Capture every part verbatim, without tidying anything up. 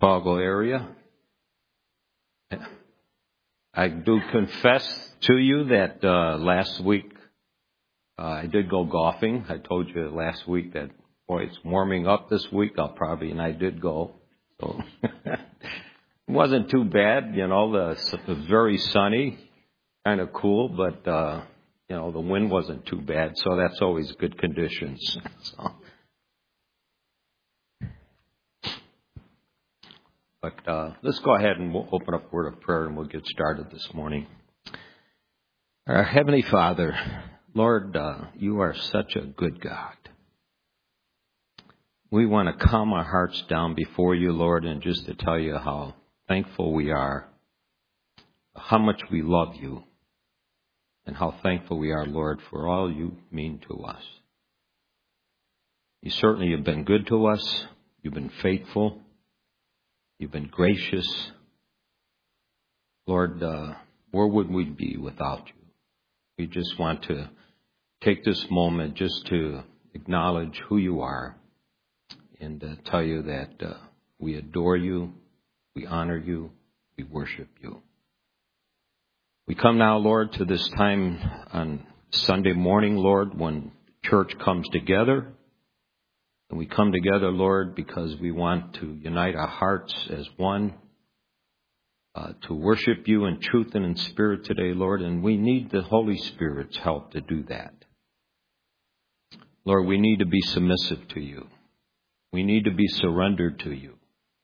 Chicago area. I do confess to you that uh, last week uh, I did go golfing. I told you last week that, boy, it's warming up this week. I'll probably, and I did go. So it wasn't too bad. You know, the, it was very sunny, kind of cool, but, uh, you know, the wind wasn't too bad. So that's always good conditions. So. But uh, let's go ahead and we'll open up a word of prayer and we'll get started this morning. Our Heavenly Father, Lord, uh, you are such a good God. We want to calm our hearts down before you, Lord, and just to tell you how thankful we are, how much we love you, and how thankful we are, Lord, for all you mean to us. You certainly have been good to us. You've been faithful. You've been gracious. Lord, uh, where would we be without you? We just want to take this moment just to acknowledge who you are and uh, tell you that uh, we adore you, we honor you, we worship you. We come now, Lord, to this time on Sunday morning, Lord, when church comes together. And we come together, Lord, because we want to unite our hearts as one, uh, to worship you in truth and in spirit today, Lord. And we need the Holy Spirit's help to do that. Lord, we need to be submissive to you. We need to be surrendered to you.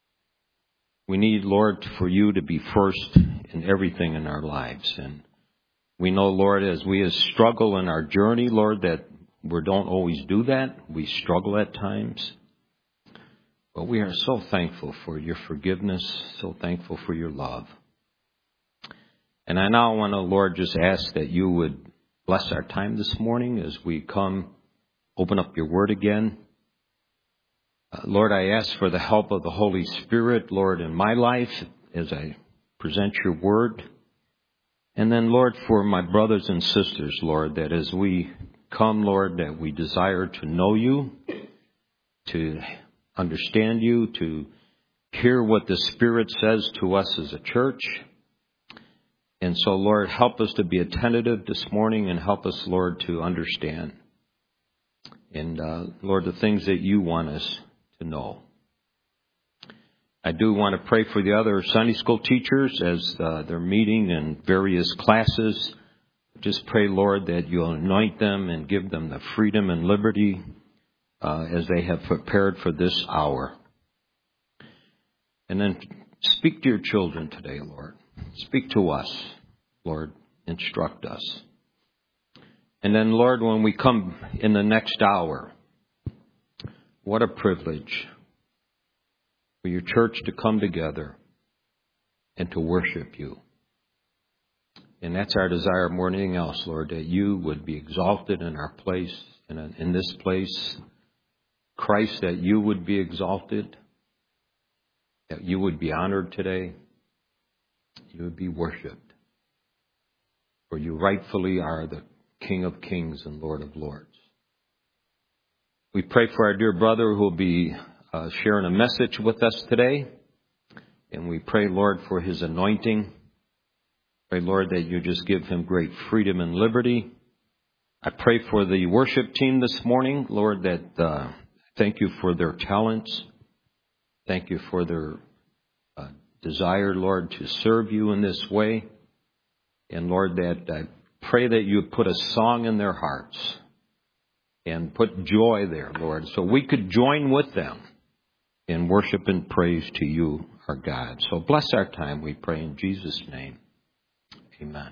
We need, Lord, for you to be first in everything in our lives. And we know, Lord, as we struggle in our journey, Lord, that we don't always do that. We struggle at times. But we are so thankful for your forgiveness, so thankful for your love. And I now want to, Lord, just ask that you would bless our time this morning as we come, open up your word again. Uh, Lord, I ask for the help of the Holy Spirit, Lord, in my life as I present your word. And then, Lord, for my brothers and sisters, Lord, that as we come, Lord, that we desire to know you, to understand you, to hear what the Spirit says to us as a church. And so, Lord, help us to be attentive this morning and help us, Lord, to understand. And, uh, Lord, the things that you want us to know. I do want to pray for the other Sunday school teachers as uh, they're meeting in various classes. Just pray, Lord, that you'll anoint them and give them the freedom and liberty uh, as they have prepared for this hour. And then speak to your children today, Lord. Speak to us, Lord. Instruct us. And then, Lord, when we come in the next hour, what a privilege for your church to come together and to worship you. And that's our desire more than anything else, Lord, that you would be exalted in our place, in, a, in this place. Christ, that you would be exalted, that you would be honored today, you would be worshipped. For you rightfully are the King of kings and Lord of lords. We pray for our dear brother who will be uh, sharing a message with us today. And we pray, Lord, for his anointing. Pray, Lord, that you just give him great freedom and liberty. I pray for the worship team this morning, Lord, that uh, thank you for their talents. Thank you for their uh, desire, Lord, to serve you in this way. And, Lord, that I pray that you put a song in their hearts and put joy there, Lord, so we could join with them in worship and praise to you, our God. So bless our time, we pray in Jesus' name. Amen.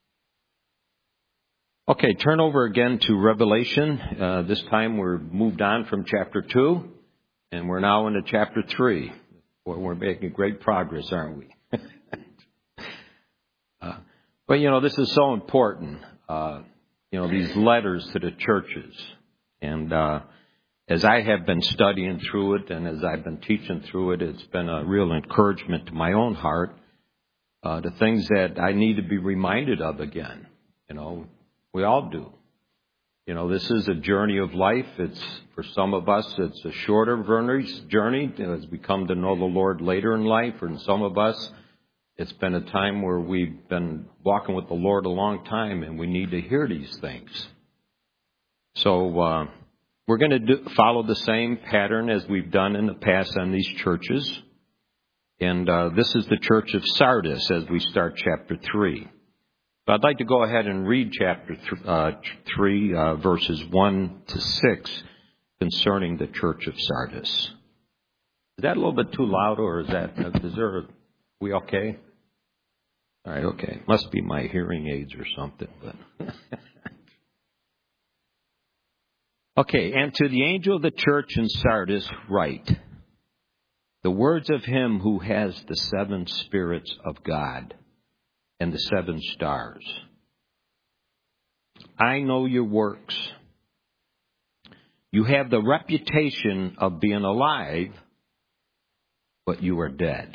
Okay, turn over again to Revelation. Uh, this time we're moved on from chapter two, and we're now into chapter three. Boy, we're making great progress, aren't we? uh, but, you know, this is so important, uh, you know, these letters to the churches. And uh, as I have been studying through it and as I've been teaching through it, it's been a real encouragement to my own heart. Uh, the things that I need to be reminded of again. You know, we all do. You know, this is a journey of life. It's, for some of us, it's a shorter journey as we come to know the Lord later in life. For some of us, it's been a time where we've been walking with the Lord a long time, and we need to hear these things. So uh, we're going to do, follow the same pattern as we've done in the past on these churches. And uh, this is the church of Sardis as we start chapter three. So I'd like to go ahead and read chapter th- uh, three, uh, verses one to six, concerning the church of Sardis. Is that a little bit too loud, or is that, is there, are we okay? All right, okay. Must be my hearing aids or something. But okay, and to the angel of the church in Sardis write, the words of him who has the seven spirits of God and the seven stars. I know your works. You have the reputation of being alive, but you are dead.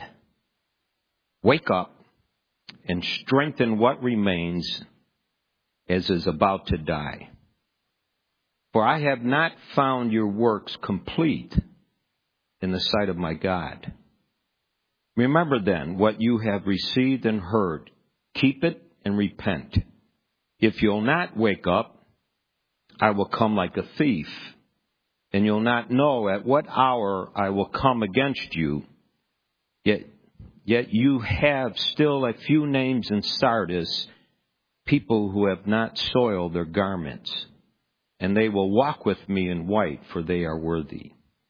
Wake up and strengthen what remains as is about to die. For I have not found your works complete in the sight of my God. Remember then what you have received and heard. Keep it and repent. If you'll not wake up, I will come like a thief, and you'll not know at what hour I will come against you. Yet, yet you have still a few names in Sardis, people who have not soiled their garments, and they will walk with me in white, for they are worthy.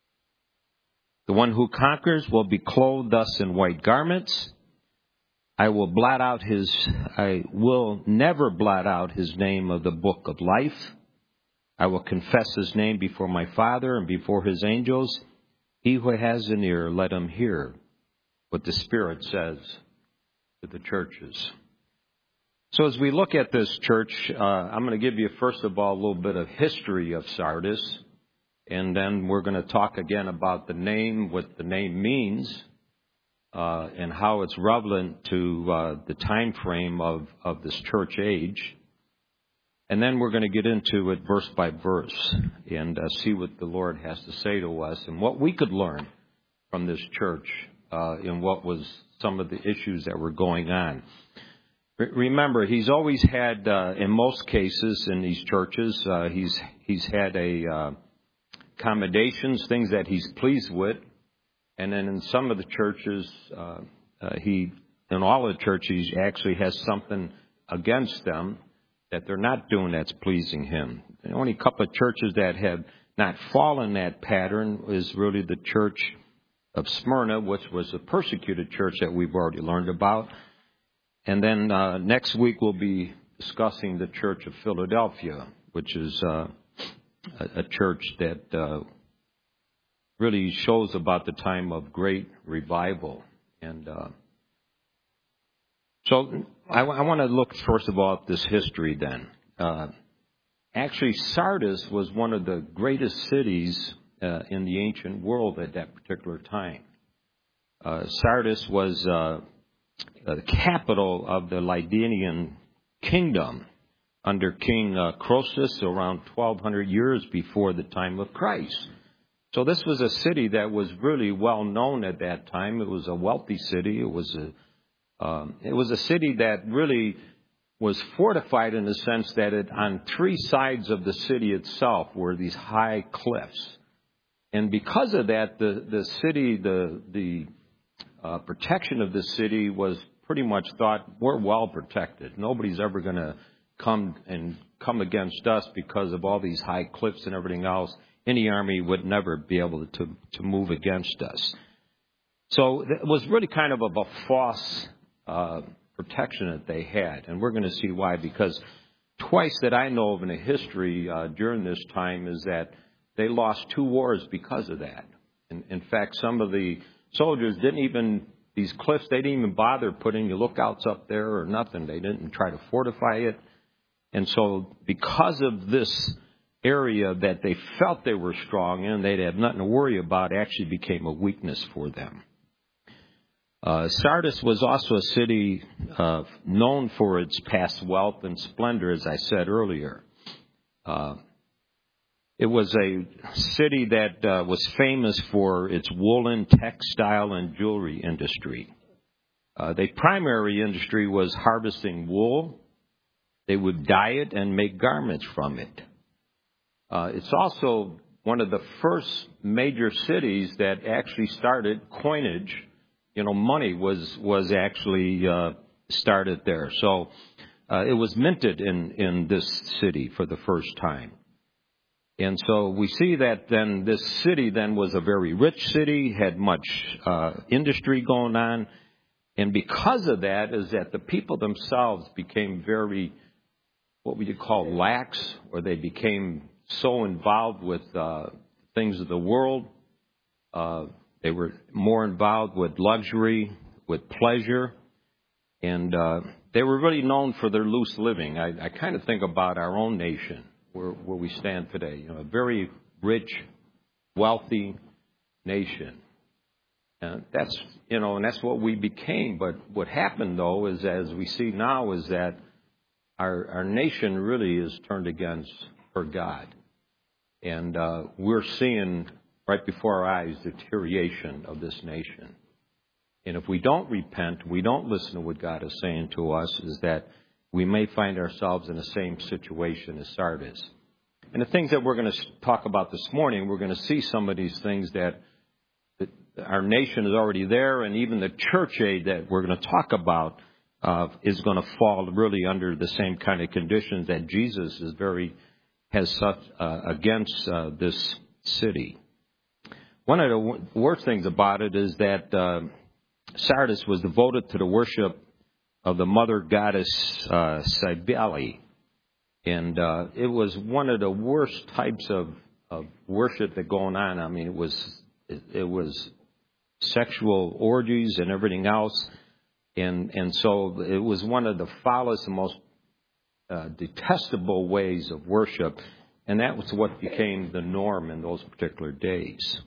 The one who conquers will be clothed thus in white garments. I will blot out his, I will never blot out his name of the book of life. I will confess his name before my Father and before his angels. He who has an ear, let him hear what the Spirit says to the churches. So as we look at this church, uh, I'm going to give you, first of all, a little bit of history of Sardis. And then we're going to talk again about the name, what the name means. Uh, and how it's relevant to uh, the time frame of, of this church age. And then we're going to get into it verse by verse and uh, see what the Lord has to say to us and what we could learn from this church uh, and what was some of the issues that were going on. Re- remember, he's always had, uh, in most cases in these churches, uh, he's he's had a uh, accommodations, things that he's pleased with. And then in some of the churches, uh, uh, he, in all the churches, he actually has something against them that they're not doing that's pleasing him. The only couple of churches that have not fallen that pattern is really the church of Smyrna, which was a persecuted church that we've already learned about. And then uh, next week we'll be discussing the church of Philadelphia, which is uh, a, a church that uh, really shows about the time of great revival. And uh, so I, I want to look, first of all, at this history then. Uh, actually, Sardis was one of the greatest cities uh, in the ancient world at that particular time. Uh, Sardis was uh, the capital of the Lydian kingdom under King uh, Croesus around twelve hundred years before the time of Christ. So this was a city that was really well known at that time. It was a wealthy city. It was a, um, it was a city that really was fortified in the sense that it, on three sides of the city itself were these high cliffs. And because of that, the, the city, the, the uh, protection of the city was pretty much thought, we're well protected. Nobody's ever going to come and come against us because of all these high cliffs and everything else. Any army would never be able to, to move against us. So it was really kind of a, a false uh, protection that they had. And we're going to see why, because twice that I know of in the history uh, during this time is that they lost two wars because of that. In, in fact, some of the soldiers didn't even, these cliffs, they didn't even bother putting the lookouts up there or nothing. They didn't try to fortify it. And so because of this area that they felt they were strong in, they'd have nothing to worry about, actually became a weakness for them. Uh, Sardis was also a city uh, known for its past wealth and splendor, as I said earlier. Uh, It was a city that uh, was famous for its woolen, textile, and jewelry industry. Uh, the primary industry was harvesting wool. They would dye it and make garments from it. Uh, it's also one of the first major cities that actually started coinage. You know, money was was actually uh, started there. So uh, it was minted in, in this city for the first time. And so we see that then this city then was a very rich city, had much uh, industry going on. And because of that is that the people themselves became very, what we could call lax, or they became so involved with uh, things of the world. Uh, they were more involved with luxury, with pleasure. And uh, they were really known for their loose living. I, I kind of think about our own nation. Where, where we stand today, you know, a very rich, wealthy nation. And that's, you know, and that's what we became. But what happened, though, is as we see now, is that our our nation really is turned against her God, and uh, we're seeing right before our eyes the deterioration of this nation. And if we don't repent, we don't listen to what God is saying to us, is that we may find ourselves in the same situation as Sardis. And the things that we're going to talk about this morning, we're going to see some of these things that, that our nation is already there, and even the church age that we're going to talk about uh, is going to fall really under the same kind of conditions that Jesus is very has such uh, against uh, this city. One of the w- worst things about it is that uh, Sardis was devoted to the worship of the mother goddess uh, Cybele. And uh, it was one of the worst types of, of worship that going on. I mean, it was it, it was sexual orgies and everything else. And and so it was one of the foulest and most uh, detestable ways of worship. And that was what became the norm in those particular days.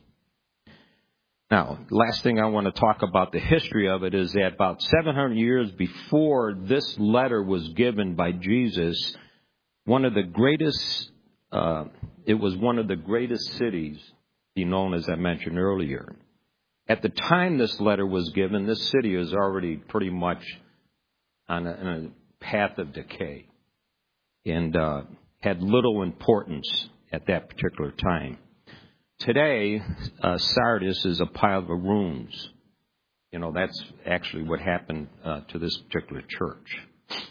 Now, last thing I want to talk about the history of it is that about seven hundred years before this letter was given by Jesus, one of the greatest, uh, it was one of the greatest cities, be known as I mentioned earlier. At the time this letter was given, this city was already pretty much on a, on a path of decay and uh, had little importance at that particular time. Today, uh, Sardis is a pile of ruins. You know, that's actually what happened uh, to this particular church.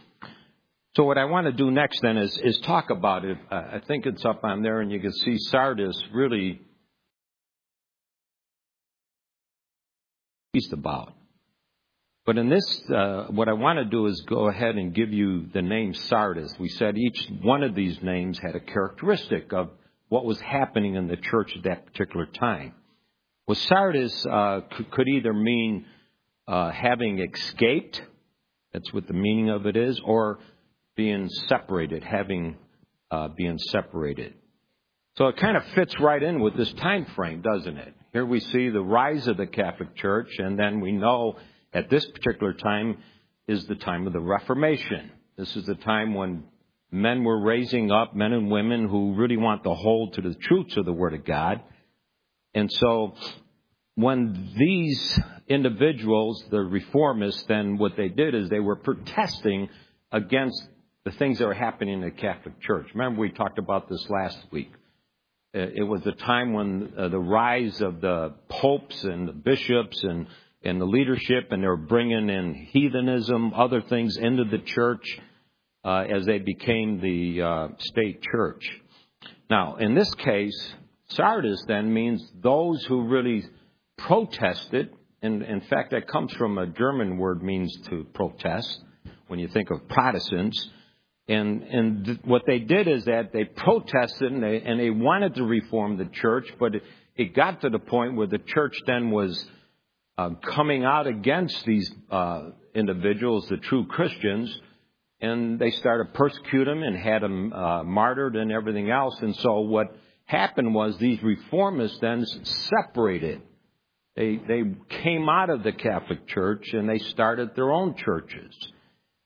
So what I want to do next then is, is talk about it. Uh, I think it's up on there, and you can see Sardis really is about. But in this, uh, what I want to do is go ahead and give you the name Sardis. We said each one of these names had a characteristic of what was happening in the church at that particular time. Well, Sardis uh, could, could either mean uh, having escaped, that's what the meaning of it is, or being separated, having uh, being separated. So it kind of fits right in with this time frame, doesn't it? Here we see the rise of the Catholic Church, and then we know at this particular time is the time of the Reformation. This is the time when men were raising up, men and women who really want to hold to the truths of the Word of God. And so when these individuals, the reformists, then what they did is they were protesting against the things that were happening in the Catholic Church. Remember, we talked about this last week. It was a time when uh, the rise of the popes and the bishops and, and the leadership, and they were bringing in heathenism, other things into the church. Uh, as they became the uh, state church. Now, in this case, Sardis then means those who really protested, and in fact, that comes from a German word means to protest, when you think of Protestants. And, and th- what they did is that they protested and they, and they wanted to reform the church, but it, it got to the point where the church then was uh, coming out against these uh, individuals, the true Christians. And they started persecuting them and had them uh, martyred and everything else. And so what happened was these reformists then separated. They they came out of the Catholic Church and they started their own churches.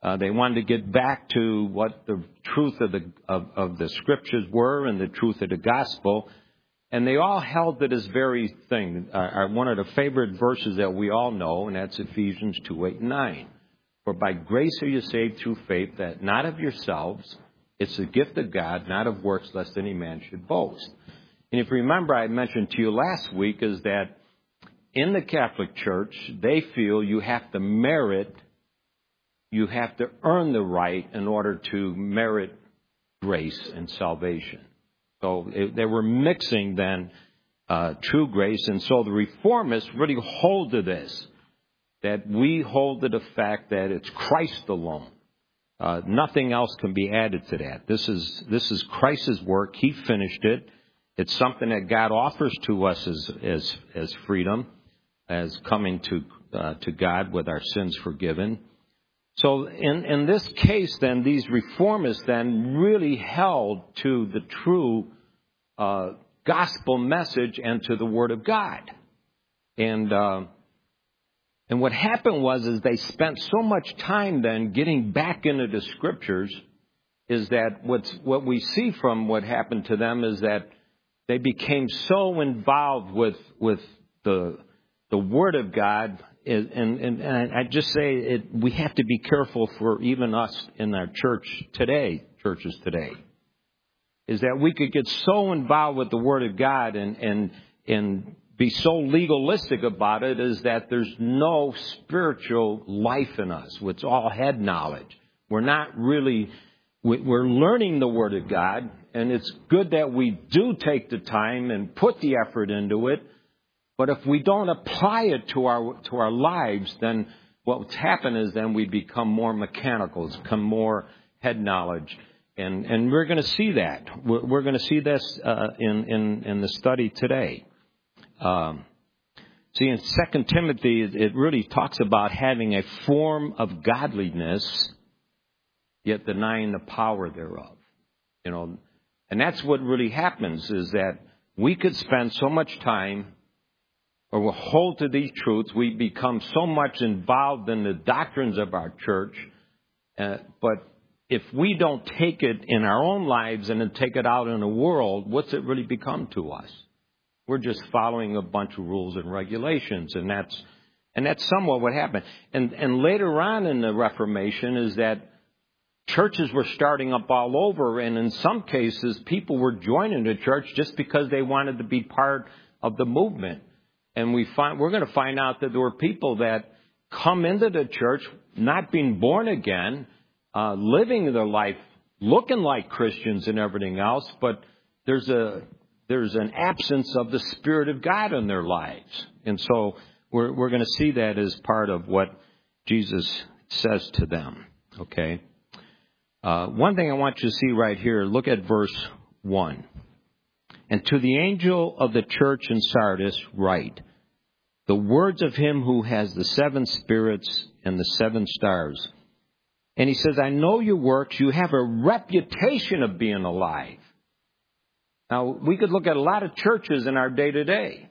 Uh, they wanted to get back to what the truth of the of, of the scriptures were and the truth of the gospel. And they all held to this very thing. Uh, one of the favorite verses that we all know, and that's Ephesians two, eight, and nine. For by grace are you saved through faith, that not of yourselves, it's a gift of God, not of works, lest any man should boast. And if you remember, I mentioned to you last week, is that in the Catholic Church, they feel you have to merit, you have to earn the right in order to merit grace and salvation. So it, they were mixing then uh, true grace. And so the Reformists really hold to this, that we hold to the fact that it's Christ alone. Uh, nothing else can be added to that. This is this is Christ's work. He finished it. It's something that God offers to us as as, as freedom, as coming to uh, to God with our sins forgiven. So in, in this case, then, these reformists then really held to the true uh, gospel message and to the Word of God. And uh, and what happened was is they spent so much time then getting back into the Scriptures, is that what's, what we see from what happened to them is that they became so involved with with the the Word of God. And, and, and I just say it, we have to be careful for even us in our church today, churches today, is that we could get so involved with the Word of God and, and, and be so legalistic about it, is that there's no spiritual life in us. It's all head knowledge. We're not really, we're learning the Word of God, and it's good that we do take the time and put the effort into it. But if we don't apply it to our to our lives, then what's happened is then we become more mechanical, become more head knowledge, and and we're going to see that. We're, we're going to see this uh, in in in the study today. Um, see, in Second Timothy, it really talks about having a form of godliness, yet denying the power thereof. You know, and that's what really happens, is that we could spend so much time, or we'll hold to these truths, we become so much involved in the doctrines of our church. Uh, but if we don't take it in our own lives and then take it out in the world, what's it really become to us? We're just following a bunch of rules and regulations, and that's and that's somewhat what happened. And and later on in the Reformation is that churches were starting up all over, and in some cases people were joining the church just because they wanted to be part of the movement. And we find, we're going to find out that there were people that come into the church not being born again, uh, living their life looking like Christians and everything else, but there's a there's an absence of the Spirit of God in their lives. And so we're we're going to see that as part of what Jesus says to them. Okay. Uh, one thing I want you to see right here, look at verse one. And to the angel of the church in Sardis write, the words of him who has the seven spirits and the seven stars. And he says, I know your works. You have a reputation of being alive. Now, we could look at a lot of churches in our day to day.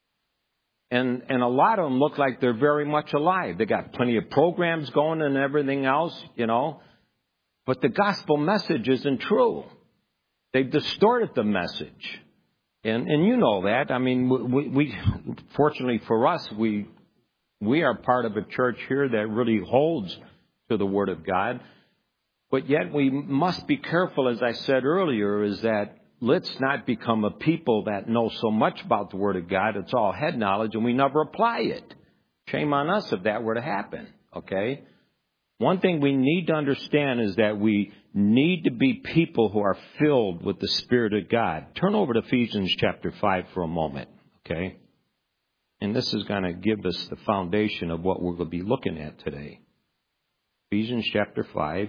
And, and a lot of them look like they're very much alive. They got plenty of programs going and everything else, you know. But the gospel message isn't true. They've distorted the message. And, and you know that. I mean, we, we, fortunately for us, we, we are part of a church here that really holds to the Word of God. But yet we must be careful, as I said earlier, is that let's not become a people that know so much about the Word of God. It's all head knowledge and we never apply it. Shame on us if that were to happen. Okay? One thing we need to understand is that we need to be people who are filled with the Spirit of God. Turn over to Ephesians chapter five for a moment, okay? And this is going to give us the foundation of what we're going to be looking at today. Ephesians chapter five.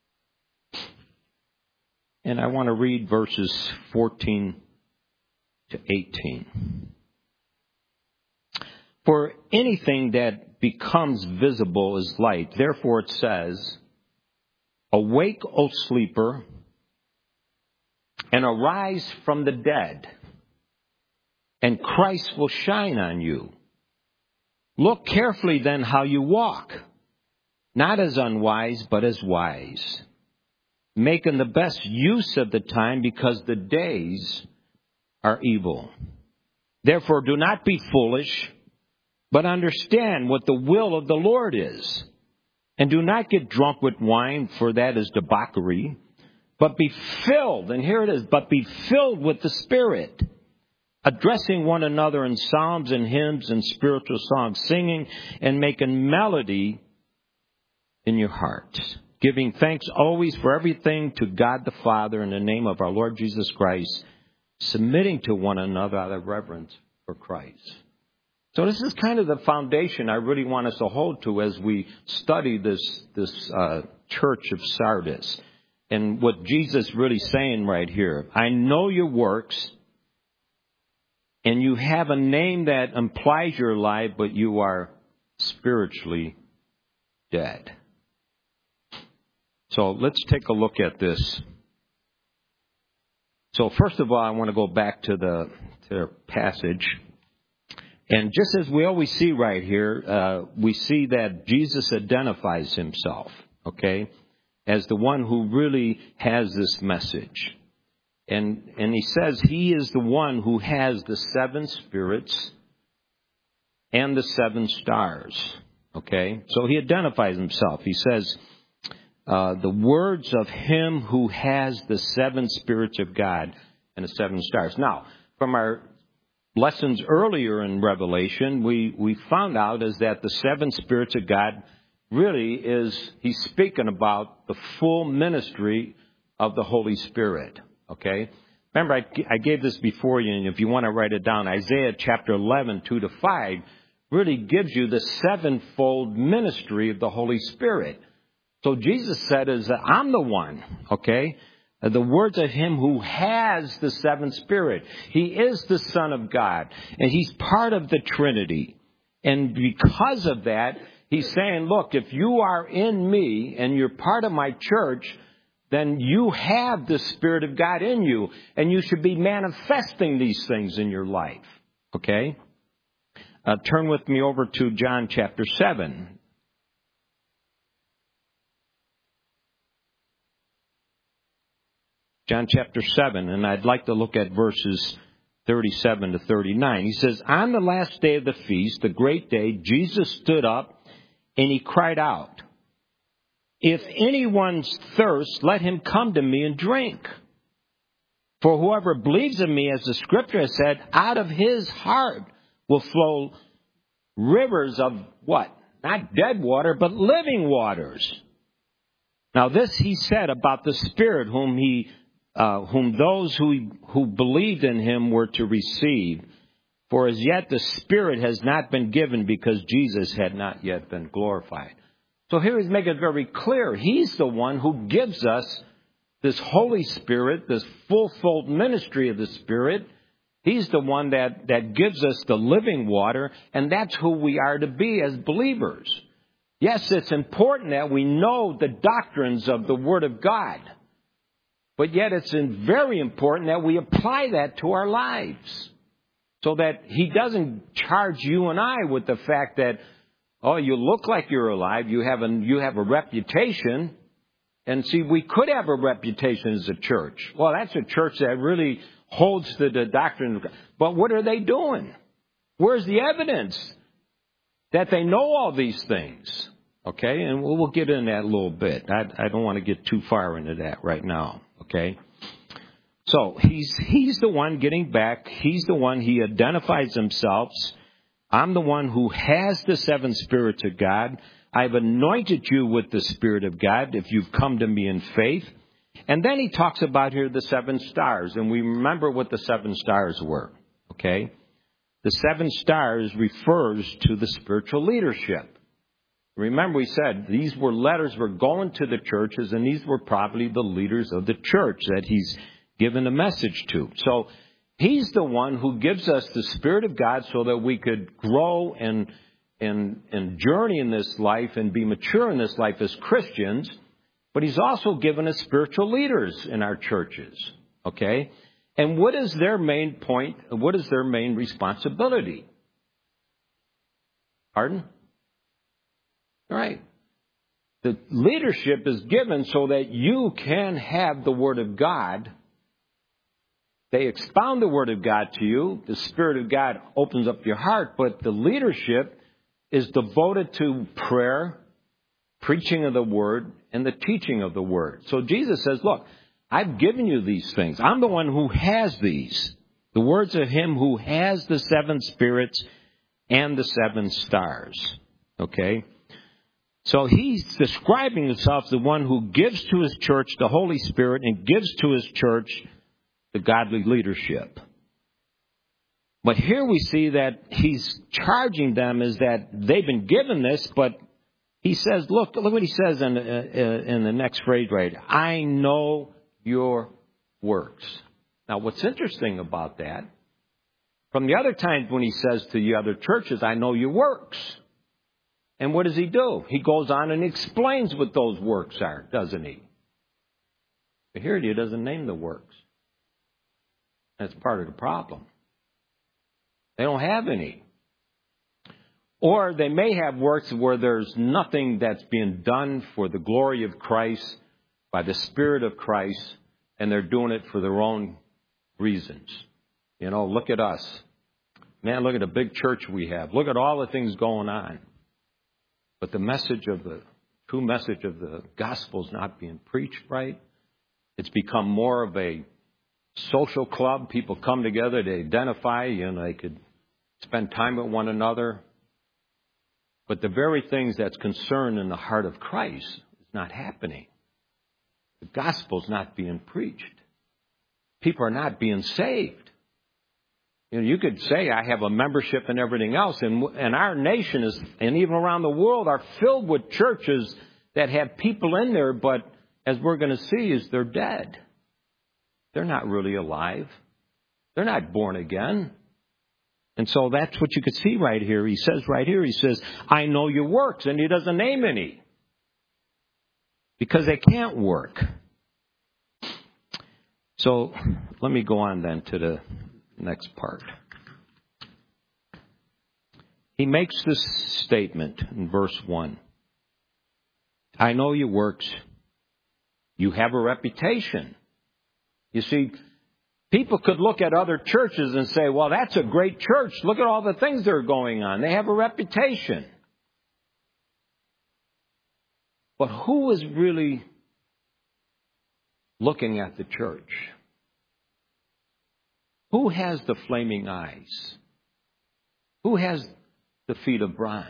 And I want to read verses fourteen to eighteen. For anything that becomes visible is light. Therefore it says, awake, O sleeper, and arise from the dead, and Christ will shine on you. Look carefully then how you walk, not as unwise, but as wise, making the best use of the time because the days are evil. Therefore, do not be foolish, but understand what the will of the Lord is. And do not get drunk with wine, for that is debauchery, but be filled, and here it is, but be filled with the Spirit, addressing one another in psalms and hymns and spiritual songs, singing and making melody in your hearts, giving thanks always for everything to God the Father in the name of our Lord Jesus Christ, submitting to one another out of reverence for Christ. So this is kind of the foundation I really want us to hold to as we study this this uh, church of Sardis. And what Jesus is really saying right here, I know your works, and you have a name that implies you're alive, but you are spiritually dead. So let's take a look at this. So first of all, I want to go back to the, to the passage. And just as we always see right here, uh, we see that Jesus identifies himself, okay, as the one who really has this message. And and he says he is the one who has the seven spirits and the seven stars, okay. So he identifies himself. He says, uh, the words of him who has the seven spirits of God and the seven stars. Now, from our lessons earlier in Revelation, we, we found out is that the seven spirits of God really is, he's speaking about the full ministry of the Holy Spirit, okay? Remember, I, I gave this before you, and if you want to write it down, Isaiah chapter eleven, two to five, really gives you the sevenfold ministry of the Holy Spirit. So Jesus said, is that I'm the one, okay? The words of him who has the seventh spirit. He is the Son of God, and he's part of the Trinity. And because of that, he's saying, look, if you are in me and you're part of my church, then you have the Spirit of God in you, and you should be manifesting these things in your life. Okay? Uh, turn with me over to John chapter seven. John chapter seven, and I'd like to look at verses thirty-seven to thirty-nine. He says, on the last day of the feast, the great day, Jesus stood up and he cried out, if anyone's thirst, let him come to me and drink. For whoever believes in me, as the scripture has said, out of his heart will flow rivers of what? Not dead water, but living waters. Now this he said about the Spirit whom he Uh, whom those who who believed in him were to receive. For as yet the Spirit has not been given because Jesus had not yet been glorified. So here he's making it very clear. He's the one who gives us this Holy Spirit, this full-fold ministry of the Spirit. He's the one that, that gives us the living water, and that's who we are to be as believers. Yes, it's important that we know the doctrines of the Word of God. But yet it's very important that we apply that to our lives so that he doesn't charge you and I with the fact that, oh, you look like you're alive. You have a, you have a reputation. And see, we could have a reputation as a church. Well, that's a church that really holds to the doctrine of God. But what are they doing? Where's the evidence that they know all these things? Okay, and we'll, we'll get into that a little bit. I, I don't want to get too far into that right now. Okay, so he's he's the one getting back. He's the one, he identifies himself. I'm the one who has the seven spirits of God. I've anointed you with the Spirit of God if you've come to me in faith. And then he talks about here the seven stars. And we remember what the seven stars were. Okay, the seven stars refers to the spiritual leadership. Remember, we said these were letters were going to the churches, and these were probably the leaders of the church that he's given a message to. So he's the one who gives us the Spirit of God so that we could grow and, and, and journey in this life and be mature in this life as Christians. But he's also given us spiritual leaders in our churches. Okay? And what is their main point? What is their main responsibility? Pardon? All right. The leadership is given so that you can have the Word of God. They expound the Word of God to you. The Spirit of God opens up your heart. But the leadership is devoted to prayer, preaching of the Word, and the teaching of the Word. So Jesus says, look, I've given you these things. I'm the one who has these. The words of Him who has the seven spirits and the seven stars. Okay? So He's describing Himself as the one who gives to His church the Holy Spirit and gives to His church the godly leadership. But here we see that He's charging them is that they've been given this, but He says, look, look what He says in, uh, in the next phrase right. I know your works. Now, what's interesting about that, from the other times when He says to the other churches, I know your works. And what does He do? He goes on and explains what those works are, doesn't He? But here He doesn't name the works. That's part of the problem. They don't have any. Or they may have works where there's nothing that's being done for the glory of Christ, by the Spirit of Christ, and they're doing it for their own reasons. You know, look at us. Man, look at the big church we have. Look at all the things going on. But the message of the true message of the gospel is not being preached right. It's become more of a social club. People come together to identify, you know, they could spend time with one another. But the very things that's concerned in the heart of Christ is not happening. The gospel's not being preached. People are not being saved. You know, you could say I have a membership and everything else, and, and our nation is, and even around the world, are filled with churches that have people in there, but as we're going to see, is they're dead. They're not really alive. They're not born again. And so that's what you could see right here. He says right here, he says, I know your works, and He doesn't name any. Because they can't work. So let me go on then to the next part. He makes this statement in verse one. I know your works. You have a reputation. You see, people could look at other churches and say, well, that's a great church. Look at all the things that are going on. They have a reputation. But who is really looking at the church? Who has the flaming eyes? Who has the feet of bronze?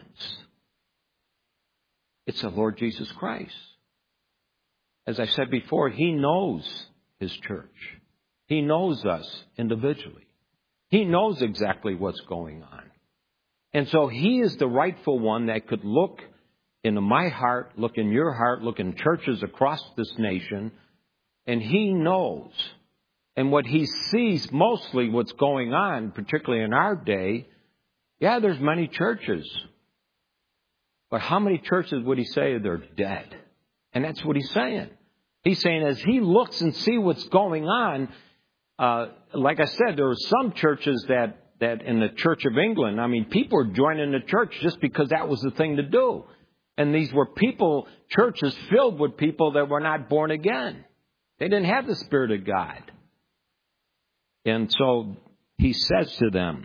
It's the Lord Jesus Christ. As I said before, He knows His church. He knows us individually. He knows exactly what's going on. And so He is the rightful one that could look into my heart, look in your heart, look in churches across this nation, and He knows. And what He sees mostly what's going on, particularly in our day, yeah, there's many churches. But how many churches would He say they're dead? And that's what He's saying. He's saying as He looks and sees what's going on, uh, like I said, there are some churches that, that in the Church of England, I mean, people were joining the church just because that was the thing to do. And these were people, churches filled with people that were not born again. They didn't have the Spirit of God. And so He says to them,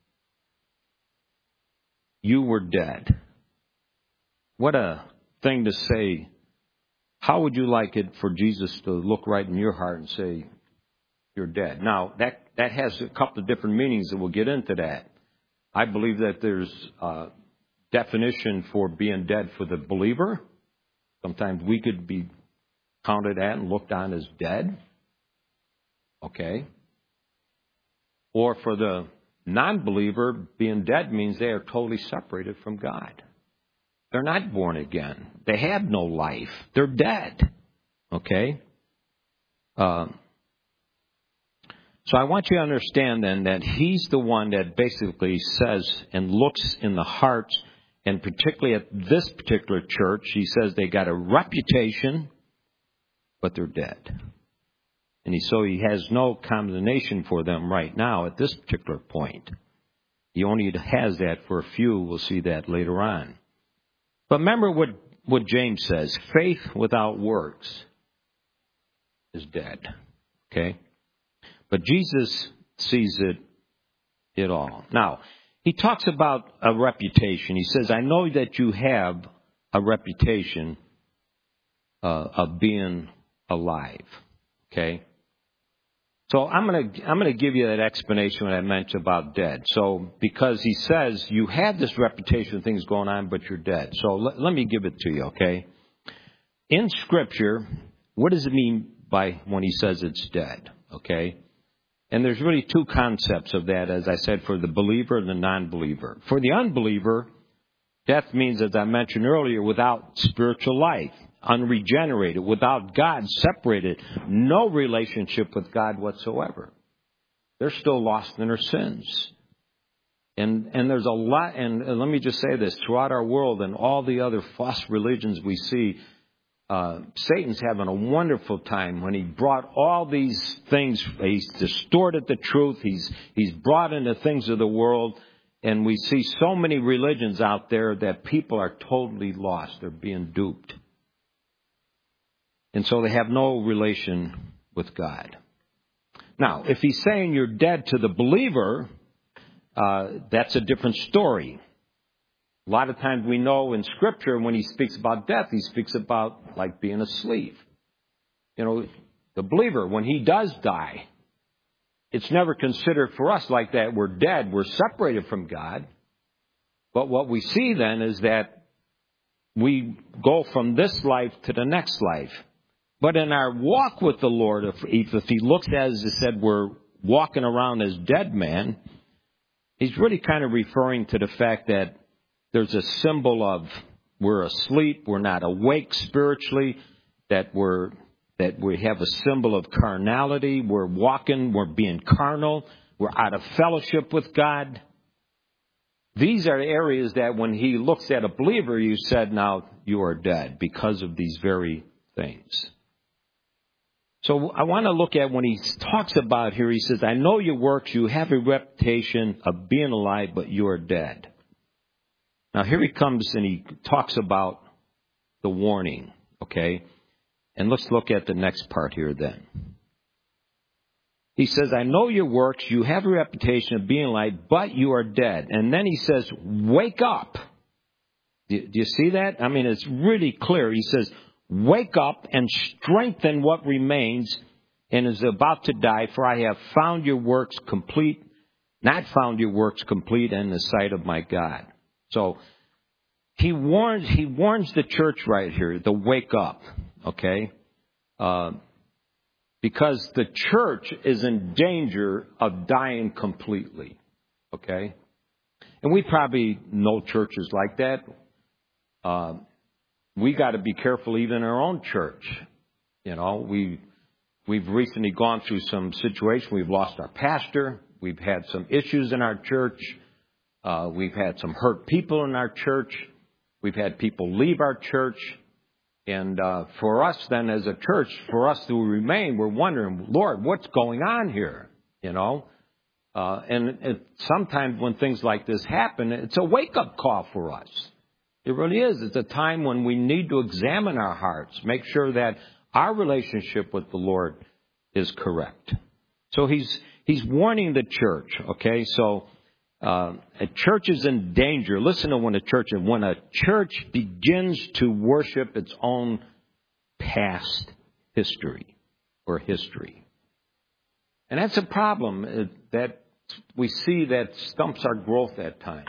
you were dead. What a thing to say. How would you like it for Jesus to look right in your heart and say, you're dead? Now, that, that has a couple of different meanings, and we'll get into that. I believe that there's a definition for being dead for the believer. Sometimes we could be counted at and looked on as dead. Okay. Or for the non-believer, being dead means they are totally separated from God. They're not born again. They have no life. They're dead. Okay? Uh, so I want you to understand then that He's the one that basically says and looks in the hearts, and particularly at this particular church, He says they got a reputation, but they're dead. And he, so He has no condemnation for them right now at this particular point. He only has that for a few. We'll see that later on. But remember what what James says. Faith without works is dead. Okay? But Jesus sees it, it all. Now, he talks about a reputation. He says, I know that you have a reputation uh, of being alive. Okay? So I'm going to I'm going to give you that explanation when I mentioned about dead. So because he says you have this reputation of things going on, but you're dead. So let, let me give it to you, okay? In Scripture, what does it mean by when he says it's dead, okay? And there's really two concepts of that, as I said, for the believer and the non-believer. For the unbeliever, death means, as I mentioned earlier, without spiritual life, unregenerated, without God, separated, no relationship with God whatsoever. They're still lost in their sins. And and there's a lot, and, and let me just say this, throughout our world and all the other false religions we see, Uh, Satan's having a wonderful time when he brought all these things. He's distorted the truth. He's he's brought in the things of the world. And we see so many religions out there that people are totally lost. They're being duped. And so they have no relation with God. Now, if he's saying you're dead to the believer, uh, that's a different story. A lot of times we know in Scripture when he speaks about death, he speaks about like being asleep. You know, the believer, when he does die, it's never considered for us like that. We're dead. We're separated from God. But what we see then is that we go from this life to the next life. But in our walk with the Lord, if, if he looks at, as I said, we're walking around as dead man, he's really kind of referring to the fact that there's a symbol of we're asleep, we're not awake spiritually, that we're that we have a symbol of carnality, we're walking, we're being carnal, we're out of fellowship with God. These are areas that when he looks at a believer, you said, now you are dead because of these very things. So I want to look at when he talks about here, he says, I know your works, you have a reputation of being alive, but you are dead. Now, here he comes and he talks about the warning, okay? And let's look at the next part here then. He says, I know your works, you have a reputation of being alive, but you are dead. And then he says, wake up. Do you see that? I mean, it's really clear. He says, wake up and strengthen what remains and is about to die, for I have found your works complete, not found your works complete in the sight of my God. So he warns he warns the church right here to wake up, okay? Uh, because the church is in danger of dying completely, okay? And we probably know churches like that. Uh, we got to be careful even in our own church. You know, we we've recently gone through some situation. We've lost our pastor. We've had some issues in our church. Uh, we've had some hurt people in our church. We've had people leave our church. And uh, for us then as a church, for us to remain, we're wondering, Lord, what's going on here? You know? Uh, and it, sometimes when things like this happen, it's a wake-up call for us. It really is. It's a time when we need to examine our hearts, make sure that our relationship with the Lord is correct. So he's he's warning the church, okay? So uh, a church is in danger. Listen to when a church, when a church begins to worship its own past history or history. And that's a problem that we see that stumps our growth at times.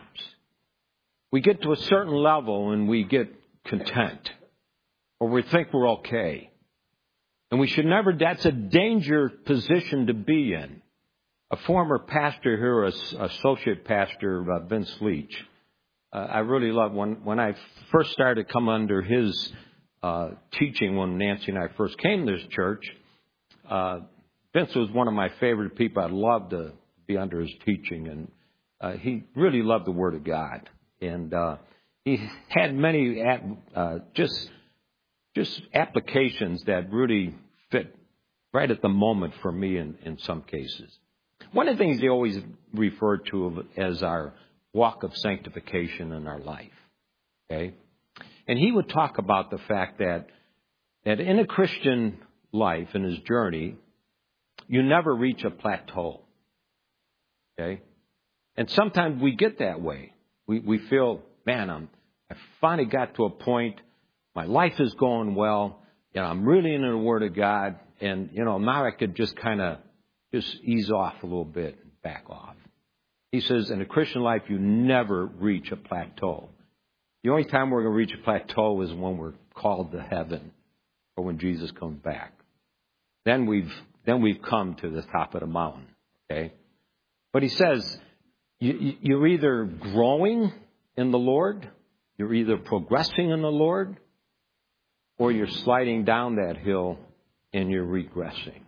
We get to a certain level and we get content, or we think we're okay. And we should never, that's a danger position to be in. A former pastor here, a, associate pastor, uh, Vince Leach, uh, I really love, when, when I first started to come under his uh, teaching, when Nancy and I first came to this church, uh, Vince was one of my favorite people. I loved to be under his teaching, and uh, he really loved the Word of God. And uh, he had many uh, just just applications that really fit right at the moment for me in, in some cases. One of the things they always refer to as our walk of sanctification in our life. Okay, And he would talk about the fact that, that in a Christian life, in his journey, you never reach a plateau. Okay? And sometimes we get that way. We we feel, man, I'm I finally got to a point, my life is going well, you know, I'm really into the Word of God, and, you know, now I could just kind of just ease off a little bit and back off. He says, in a Christian life, you never reach a plateau. The only time we're going to reach a plateau is when we're called to heaven or when Jesus comes back. Then we've then we've come to the top of the mountain. Okay? But he says, you, you're either growing in the Lord, you're either progressing in the Lord, or you're sliding down that hill and you're regressing.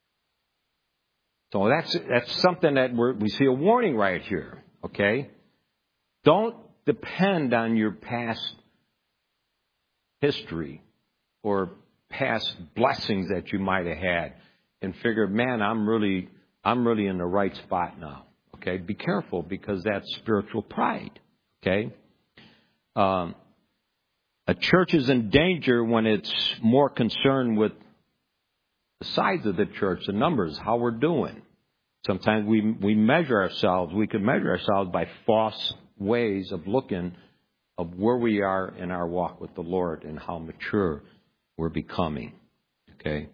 So that's that's something that we're, we see a warning right here. Okay? Don't depend on your past history or past blessings that you might have had and figure, man, I'm really I'm really in the right spot now. Okay? Be careful, because that's spiritual pride. Okay? Um, a church is in danger when it's more concerned with the size of the church, the numbers, how we're doing. Sometimes we we measure ourselves. We can measure ourselves by false ways of looking of where we are in our walk with the Lord and how mature we're becoming. Okay.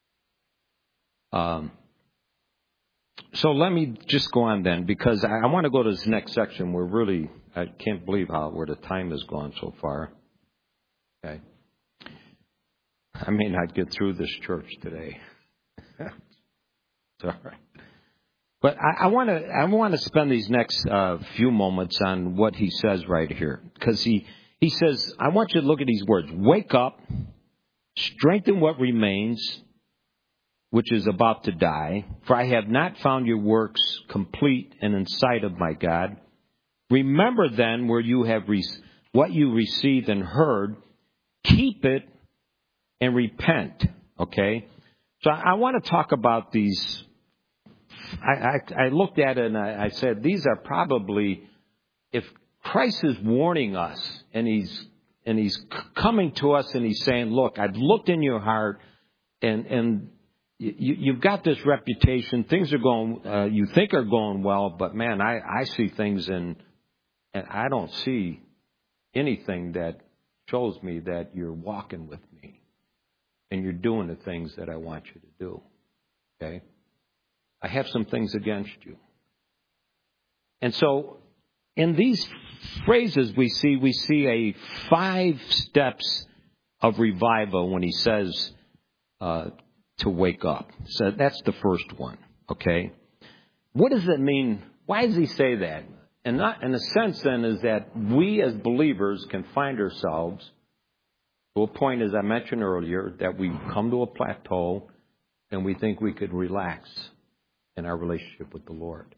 Um. So let me just go on then, because I, I want to go to this next section. We're really, I can't believe how where the time has gone so far. Okay. I may not get through this church today. It's all right. But I, I want to I want to spend these next uh, few moments on what he says right here, because he he says, I want you to look at these words: wake up, strengthen what remains, which is about to die. For I have not found your works complete and in sight of my God. Remember then where you have re- what you received and heard, keep it and repent. Okay, so I, I want to talk about these. I, I, I looked at it and I, I said, these are probably, if Christ is warning us and he's and he's coming to us and he's saying, look, I've looked in your heart and and you, you've got this reputation. Things are going, uh, you think are going well, but man, I, I see things and and I don't see anything that shows me that you're walking with me and you're doing the things that I want you to do. Okay? I have some things against you. And so in these phrases we see, we see a five steps of revival when he says uh, to wake up. So that's the first one. Okay. What does it mean? Why does he say that? And not, in a sense then is that we as believers can find ourselves to a point, as I mentioned earlier, that we come to a plateau and we think we could relax in our relationship with the Lord.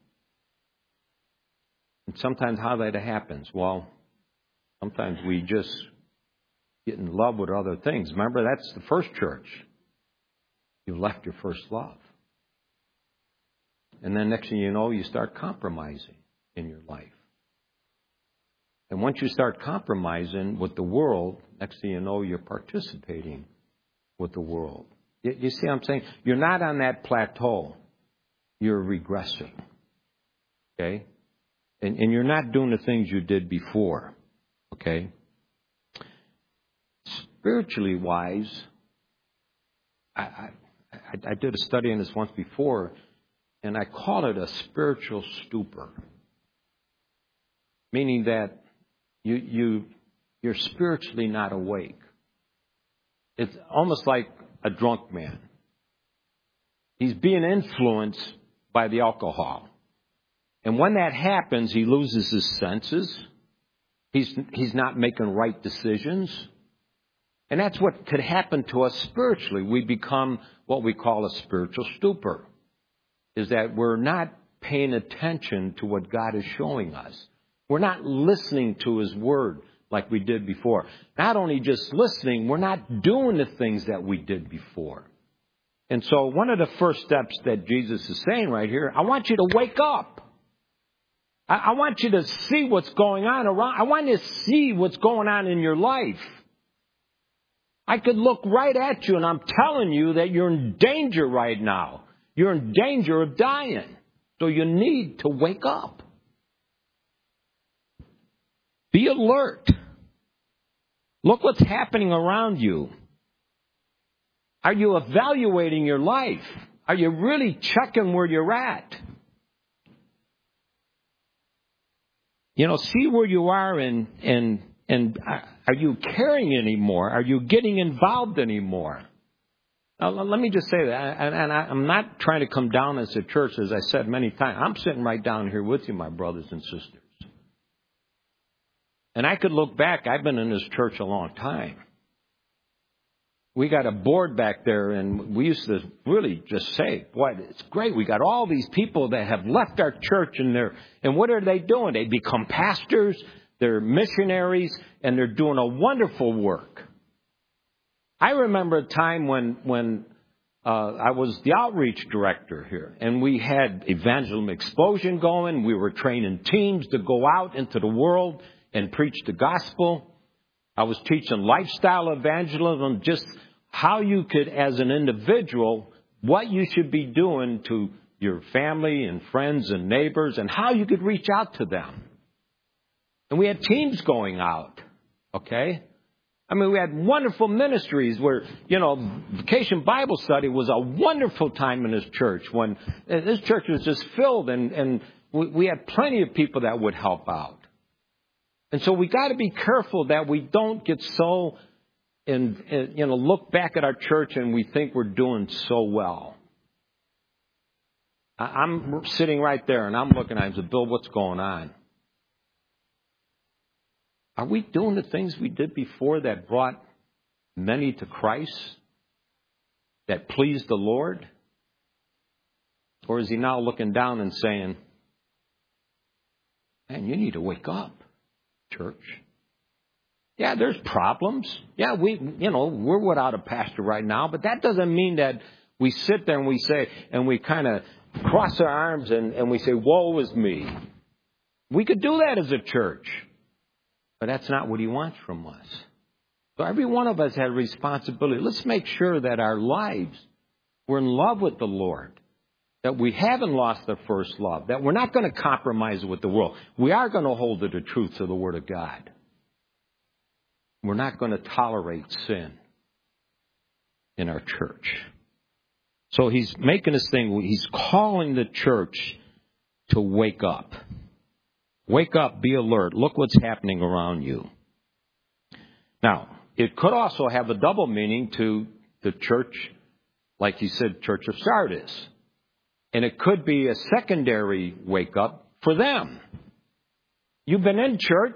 And sometimes how that happens, well, sometimes we just get in love with other things. Remember, that's the first church. You left your first love. And then next thing you know, you start compromising in your life. And once you start compromising with the world, next thing you know, you're participating with the world. You, you see what I'm saying? You're not on that plateau. You're regressing. Okay? And, and you're not doing the things you did before. Okay? Spiritually wise, I, I, I did a study on this once before, and I call it a spiritual stupor. Meaning that you, you, you're spiritually not awake. It's almost like a drunk man. He's being influenced by the alcohol. And when that happens, he loses his senses. He's, he's not making right decisions. And that's what could happen to us spiritually. We become what we call a spiritual stupor. Is that we're not paying attention to what God is showing us. We're not listening to His Word like we did before. Not only just listening, we're not doing the things that we did before. And so one of the first steps that Jesus is saying right here, I want you to wake up. I, I want you to see what's going on around. I want you to see what's going on in your life. I could look right at you and I'm telling you that you're in danger right now. You're in danger of dying. So you need to wake up. Be alert. Look what's happening around you. Are you evaluating your life? Are you really checking where you're at? You know, see where you are and and and are you caring anymore? Are you getting involved anymore? Now, let me just say that, and, and I, I'm not trying to come down as a church, as I said many times. I'm sitting right down here with you, my brothers and sisters. And I could look back. I've been in this church a long time. We got a board back there, and we used to really just say, boy, it's great. We got all these people that have left our church, and they're, and what are they doing? They become pastors, they're missionaries, and they're doing a wonderful work. I remember a time when, when uh, I was the outreach director here, and we had Evangelism Explosion going. We were training teams to go out into the world and preach the gospel. I was teaching lifestyle evangelism, just how you could, as an individual, what you should be doing to your family and friends and neighbors, and how you could reach out to them. And we had teams going out, okay? I mean, we had wonderful ministries where, you know, Vacation Bible Study was a wonderful time in this church when this church was just filled, and, and we had plenty of people that would help out. And so we got to be careful that we don't get so, in, in, you know, look back at our church and we think we're doing so well. I'm sitting right there and I'm looking at him and say, Bill, what's going on? Are we doing the things we did before that brought many to Christ, that pleased the Lord? Or is he now looking down and saying, man, you need to wake up, church? Yeah, there's problems. Yeah, we, you know, we're without a pastor right now, but that doesn't mean that we sit there and we say, and we kind of cross our arms and, and we say, woe is me. We could do that as a church. But that's not what he wants from us. So every one of us has a responsibility. Let's make sure that our lives, we're in love with the Lord, that we haven't lost the first love, that we're not going to compromise with the world. We are going to hold to the truths of the Word of God. We're not going to tolerate sin in our church. So he's making this thing, he's calling the church to wake up. Wake up, be alert. Look what's happening around you. Now, it could also have a double meaning to the church, like he said, Church of Sardis. And it could be a secondary wake up for them. You've been in church.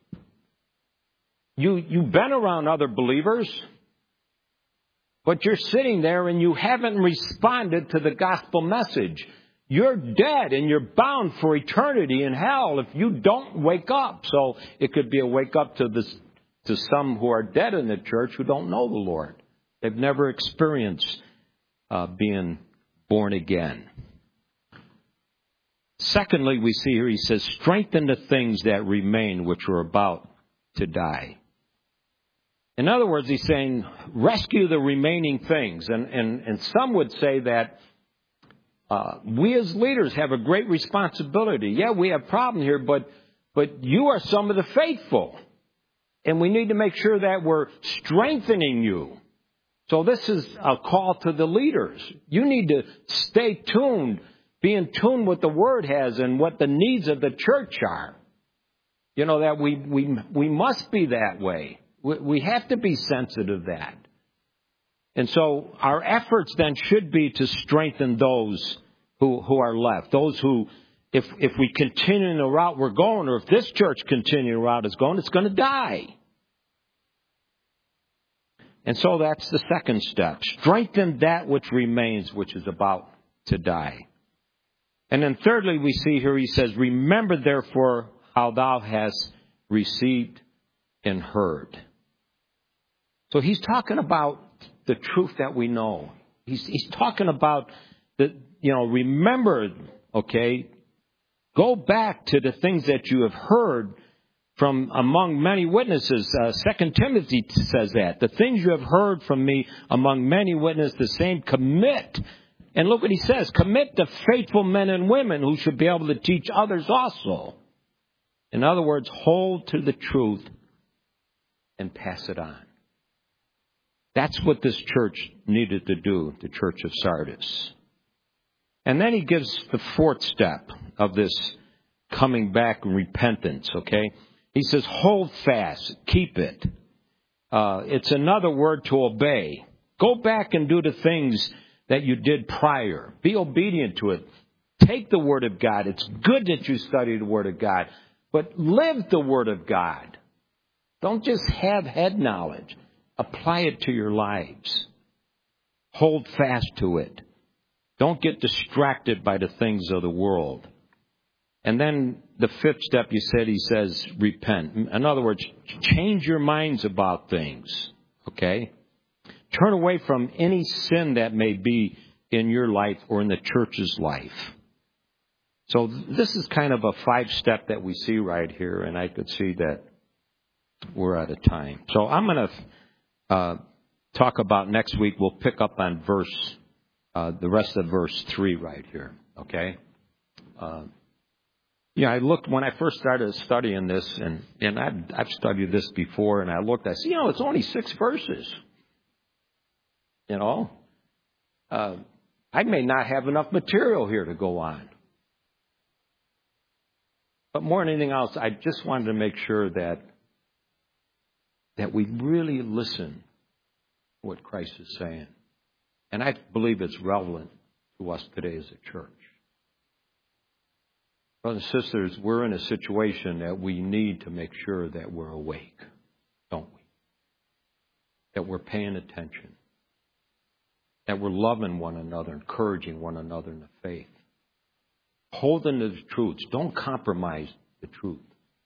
You, you've been around other believers. But you're sitting there and you haven't responded to the gospel message. You're dead and you're bound for eternity in hell if you don't wake up. So it could be a wake up to this, to some who are dead in the church who don't know the Lord. They've never experienced uh, being born again. Secondly, we see here he says, strengthen the things that remain which are about to die. In other words, he's saying, rescue the remaining things. And, and, and some would say that Uh, we as leaders have a great responsibility. Yeah, we have problems here, but but you are some of the faithful. And we need to make sure that we're strengthening you. So this is a call to the leaders. You need to stay tuned, be in tune with the Word has and what the needs of the church are. You know, that we we we must be that way. We, we have to be sensitive to that. And so our efforts then should be to strengthen those who, who are left. Those who, if, if we continue in the route we're going, or if this church continues the route it's going, it's going to die. And so that's the second step. Strengthen that which remains, which is about to die. And then thirdly, we see here he says, remember therefore how thou hast received and heard. So he's talking about the truth that we know. He's, he's talking about the, you know, remember, okay, Go back to the things that you have heard from among many witnesses. Uh, Second Timothy says that. The things you have heard from me among many witnesses, the same commit. And look what he says. Commit to faithful men and women who should be able to teach others also. In other words, hold to the truth and pass it on. That's what this church needed to do, the church of Sardis. And then he gives the fourth step of this coming back and repentance, okay? He says, hold fast, keep it. Uh, it's another word to obey. Go back and do the things that you did prior. Be obedient to it. Take the Word of God. It's good that you study the Word of God, but live the Word of God. Don't just have head knowledge. Apply it to your lives. Hold fast to it. Don't get distracted by the things of the world. And then the fifth step, you said, he says, repent. In other words, change your minds about things. Okay? Turn away from any sin that may be in your life or in the church's life. So this is kind of a five-step that we see right here, and I could see that we're out of time. So I'm going to uh, talk about next week. We'll pick up on verse, uh, the rest of verse three right here. Okay? Uh, yeah, I looked when I first started studying this, and, and I've, I've studied this before, and I looked, I said, you know, it's only six verses. You know, uh, I may not have enough material here to go on. But more than anything else, I just wanted to make sure that that we really listen to what Christ is saying. And I believe it's relevant to us today as a church. Brothers and sisters, we're in a situation that we need to make sure that we're awake, don't we? That we're paying attention. That we're loving one another, encouraging one another in the faith. Holding to the truths. Don't compromise the truth.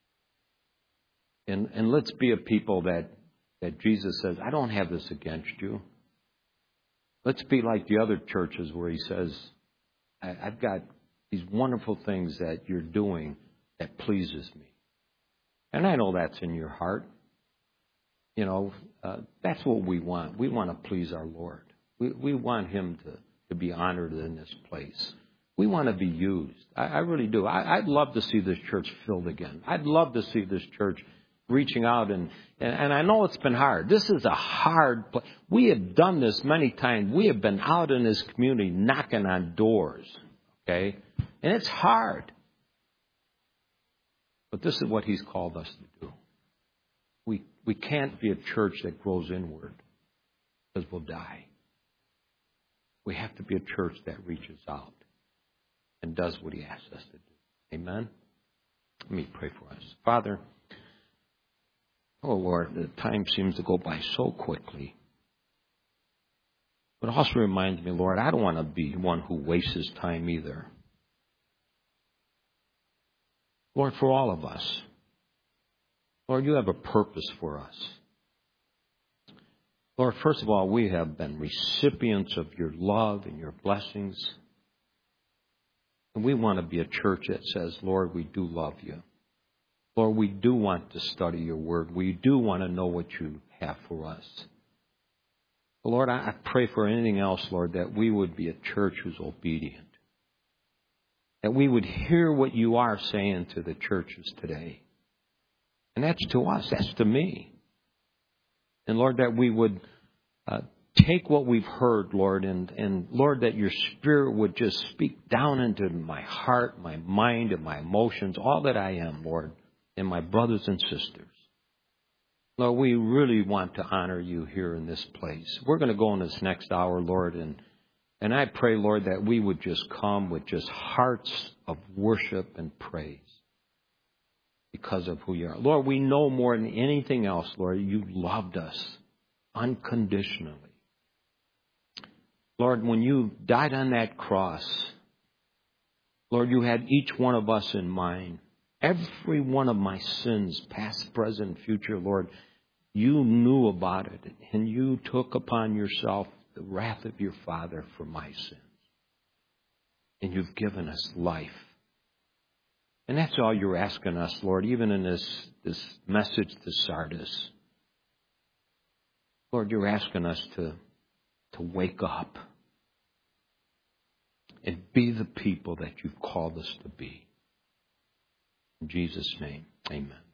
And, and let's be a people that, that Jesus says, I don't have this against you. Let's be like the other churches where he says, I, I've got these wonderful things that you're doing that pleases me. And I know that's in your heart. You know, uh, that's what we want. We want to please our Lord. We, we want him to, to be honored in this place. We want to be used. I, I really do. I, I'd love to see this church filled again. I'd love to see this church reaching out. And, and, and I know it's been hard. This is a hard place. We have done this many times. We have been out in this community knocking on doors. Okay? And it's hard. But this is what he's called us to do. We, we can't be a church that grows inward because we'll die. We have to be a church that reaches out and does what he asks us to do. Amen? Let me pray for us. Father, oh Lord, the time seems to go by so quickly. But it also reminds me, Lord, I don't want to be one who wastes his time either. Lord, for all of us, Lord, you have a purpose for us. Lord, first of all, we have been recipients of your love and your blessings. And we want to be a church that says, Lord, we do love you. Lord, we do want to study your word. We do want to know what you have for us. Lord, I pray for anything else, Lord, that we would be a church who's obedient. That we would hear what you are saying to the churches today. And that's to us. That's to me. And Lord, that we would uh, take what we've heard, Lord, and, and Lord, that your Spirit would just speak down into my heart, my mind, and my emotions, all that I am, Lord, and my brothers and sisters. Lord, we really want to honor you here in this place. We're going to go in this next hour, Lord, and and I pray, Lord, that we would just come with just hearts of worship and praise because of who you are. Lord, we know more than anything else, Lord, you loved us unconditionally. Lord, when you died on that cross, Lord, you had each one of us in mind. Every one of my sins, past, present, future, Lord, you knew about it, and you took upon yourself the wrath of your Father for my sins. And you've given us life. And that's all you're asking us, Lord, even in this, this message to Sardis. Lord, you're asking us to, to wake up and be the people that you've called us to be. In Jesus' name, amen.